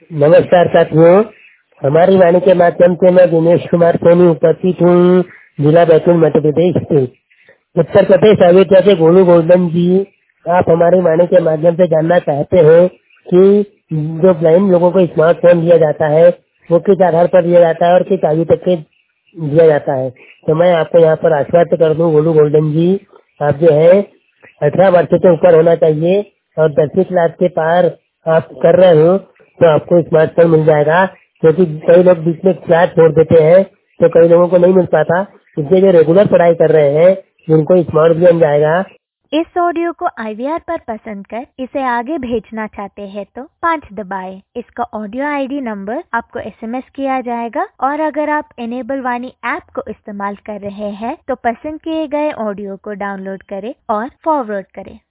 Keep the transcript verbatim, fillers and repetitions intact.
नमस्कार साथियों, हमारी वाणी के माध्यम से मैं दिनेश कुमार सोनी उपस्थित हूँ जिला बैतूल मध्य प्रदेश से। उत्तर प्रदेश अयोध्या से गोलू गोल्डन जी, आप हमारी वाणी के माध्यम से जानना चाहते हैं कि जो ब्लाइंड लोगों को स्मार्टफोन दिया जाता है वो किस आधार पर दिया जाता है और किस आयु तक के दिया जाता है। तो मैं आपको यहाँ पर आश्वस्त कर दूं गोलू गोल्डन जी, आप जो है अठारह वर्ष से ऊपर होना चाहिए और दसवीं क्लास के पार आप कर रहे हो तो आपको स्मार्टफोन मिल जाएगा, क्योंकि कई लोग बीच में क्लास छोड़ देते हैं तो कई लोगों को नहीं मिल पाता। इसलिए जो रेगुलर पढ़ाई कर रहे हैं उनको स्मार्ट भी मिल जाएगा। इस ऑडियो को आई वी आर पर पसंद कर इसे आगे भेजना चाहते हैं तो पाँच दबाएं। इसका ऑडियो आई डी नंबर आपको एस एम एस किया जाएगा और अगर आप इनेबल वाणी ऐप को इस्तेमाल कर रहे हैं तो पसंद किए गए ऑडियो को डाउनलोड करें और फॉरवर्ड करें।